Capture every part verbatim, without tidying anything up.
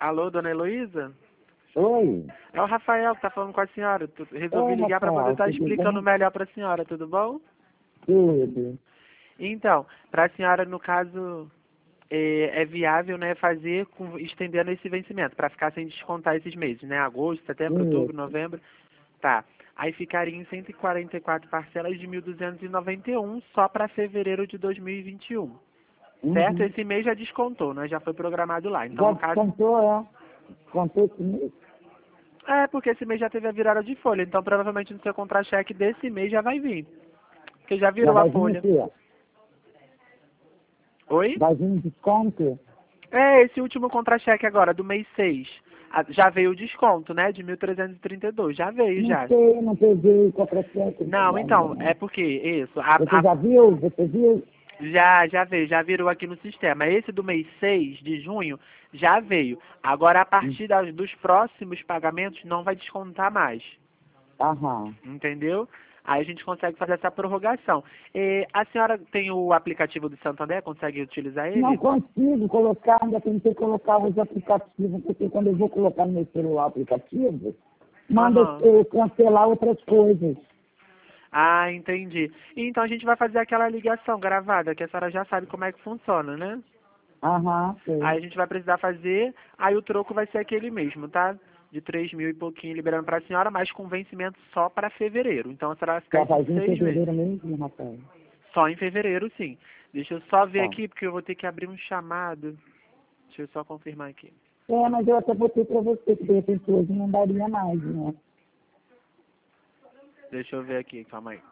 Alô, dona Heloísa? Oi. É o Rafael que tá falando com a senhora. Tu- Resolvi Oi, ligar para poder Rafael, estar tudo explicando bem? melhor para a senhora, tudo bom? Tudo. Então, para a senhora, no caso, é, é viável, né, fazer com, estendendo esse vencimento, para ficar sem descontar esses meses, né? Agosto, setembro, outubro, Isso. novembro. Tá. Aí ficaria em cento e quarenta e quatro parcelas de mil duzentos e noventa e um só para fevereiro de dois mil e vinte e um. Certo? Uhum. Esse mês já descontou, né? Já foi programado lá. Então, Já no caso. descontou, é? Contou comigo? É, porque esse mês já teve a virada de folha. Então, provavelmente no seu contra-cheque desse mês já vai vir. Porque já Já virou a vai vir o folha. quê? Oi? Vai vir desconto? É, esse último contra-cheque agora, do mês seis. Ah, já veio o desconto, né? De mil trezentos e trinta e dois. Já veio, Não já. sei, não peguei contra-cheque Não, ainda, então, é não. porque, isso. A, Você a, já viu? Você viu? já, já veio, já virou aqui no sistema. Esse do mês seis de junho já veio. Agora, a Hum. partir das, dos próximos pagamentos, não vai descontar mais. Aham. Entendeu? Aí a gente consegue fazer essa prorrogação. Eh, a senhora tem o aplicativo do Santander? Consegue utilizar Não ele? consigo colocar, ainda tentei colocar os aplicativos, porque quando eu vou colocar no meu celular aplicativo, manda Aham. eu cancelar outras coisas. Ah, entendi. Então a gente vai fazer aquela ligação gravada, que a senhora já sabe como é que funciona, né? Aham, sei. Aí a gente vai precisar fazer, aí o troco vai ser aquele mesmo, tá? De três mil e pouquinho liberando para a senhora, mas com vencimento só para fevereiro. Então a senhora vai ficar Já esses vai vir em seis meses. fevereiro mesmo, rapaz? Só em fevereiro, sim. Deixa eu só ver Tá. aqui, porque eu vou ter que abrir um chamado. Deixa eu só confirmar aqui. É, mas eu até botei pra você que de repente hoje não daria mais, né? Deixa eu ver aqui, calma aí.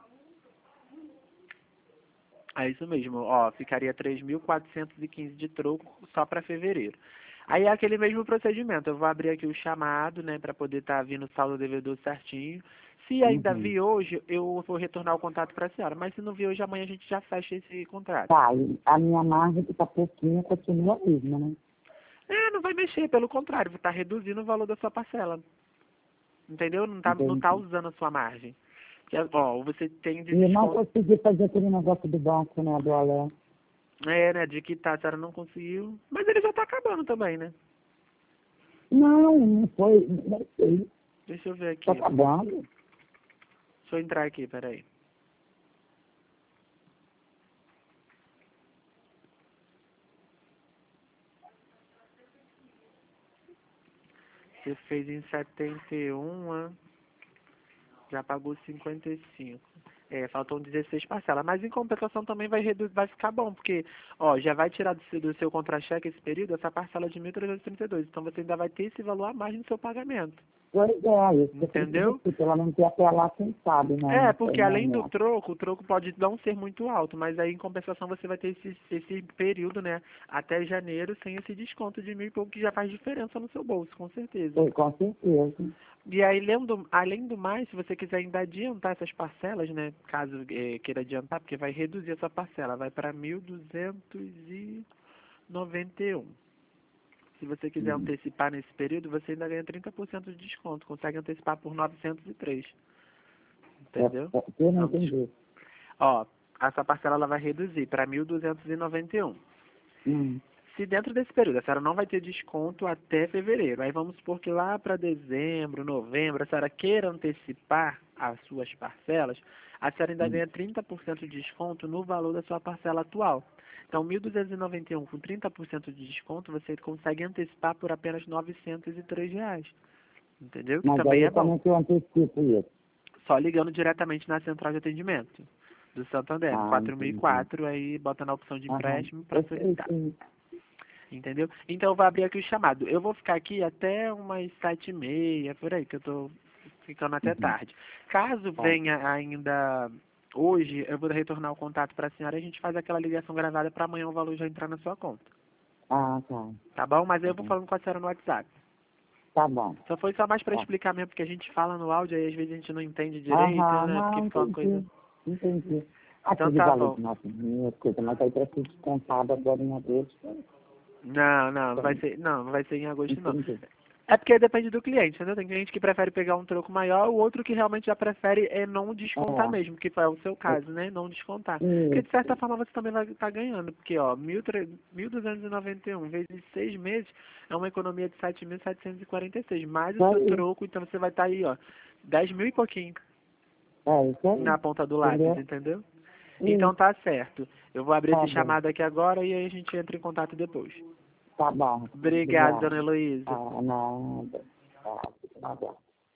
É isso mesmo, ó, ficaria três mil quatrocentos e quinze de troco só para fevereiro. Aí é aquele mesmo procedimento, eu vou abrir aqui o chamado, né, para poder estar vindo o saldo devedor certinho. Se ainda Uhum. vir hoje, eu vou retornar o contato para a senhora, mas se não vir hoje, amanhã a gente já fecha esse contrato. Tá, e a minha margem que tá pouquinho continua a mesma, né? É, não vai mexer, pelo contrário, vai estar reduzindo o valor da sua parcela, entendeu? Não tá, não tá Entendi. usando a sua margem. Que, ó, você tem de E eu não desconto, consegui fazer aquele negócio do banco, né, do Alé. é, né, de que tá, a senhora não conseguiu, mas ele já tá acabando também, né? Não, não foi, não sei. Deixa eu ver Tá aqui. acabando. Deixa eu entrar aqui, peraí. Você fez em setenta e um, ah, já pagou cinquenta e cinco. É, faltam dezesseis parcelas. Mas em compensação também vai, redu- vai ficar bom, porque ó, já vai tirar do seu, do seu contra-cheque esse período essa parcela de mil trezentos e trinta e dois. Então você ainda vai ter esse valor a mais no seu pagamento. Pois é, isso que eu preciso Entendeu? aqui, pelo menos ir até lá, quem sabe, né? É, Não sei, porque né, além do né? troco, o troco pode não ser muito alto, mas aí em compensação você vai ter esse, esse período, né, até janeiro sem esse desconto de mil e pouco que já faz diferença no seu bolso, com certeza. Foi, com certeza. E aí, lendo, além do mais, se você quiser ainda adiantar essas parcelas, né, caso eh, queira adiantar, porque vai reduzir essa parcela, vai para mil duzentos e noventa e um. Se você quiser Hum. antecipar nesse período, você ainda ganha trinta por cento de desconto, consegue antecipar por novecentos e três, É, entendeu? é, eu não Então, des- entendi. ó, essa parcela ela vai reduzir para mil duzentos e noventa e um. Hum. Se dentro desse período a senhora não vai ter desconto até fevereiro, aí vamos supor que lá para dezembro, novembro, a senhora queira antecipar as suas parcelas, a senhora ainda Hum. ganha trinta por cento de desconto no valor da sua parcela atual. Então, mil duzentos e noventa e um com trinta por cento de desconto, você consegue antecipar por apenas novecentos e três reais. Entendeu? Que Mas também aí é eu bom. também que eu antecipo isso. Só ligando diretamente na central de atendimento do Santander, no Ah, quatro mil e entendi. quatro, aí bota na opção de Aham. empréstimo para Eu sei, solicitar. sim. Entendeu? Então eu vou abrir aqui o chamado. Eu vou ficar aqui até umas sete e meia, por aí, que eu tô ficando até Uhum. tarde. Caso Tá. venha ainda hoje, eu vou retornar o contato para a senhora e a gente faz aquela ligação gravada para amanhã o valor já entrar na sua conta. Ah, tá. Tá bom? Mas aí Tá eu vou bom. falando com a senhora no WhatsApp. Tá bom. Só foi só mais para Tá. explicar mesmo, porque a gente fala no áudio e às vezes a gente não entende direito, Aham, né? Porque não, fica uma coisa. entendi. Entendi. Então Aquele tá valor bom. de nossa minha coisa, mas aí para ser descontado agora em agosto. Não, não, não vai Então, ser, não, não vai ser em agosto não. entendi. É porque depende do cliente, entendeu? Tem cliente que prefere pegar um troco maior, o outro que realmente já prefere é não descontar É. mesmo, que foi o seu caso, né? Não descontar. Isso. Porque de certa forma você também vai estar ganhando, porque ó, mil duzentos e noventa e um vezes seis meses é uma economia de sete mil setecentos e quarenta e seis, mais o É seu isso. troco, então você vai estar aí, ó, dez mil e pouquinho É isso aí. na ponta do lápis, Entendeu? entendeu? Isso. Então tá certo. Eu vou abrir Tá esse bom. chamado aqui agora e aí a gente entra em contato depois. Tá bom. Obrigado, Obrigado. dona Heloísa. Ah, nada. Tá, nada.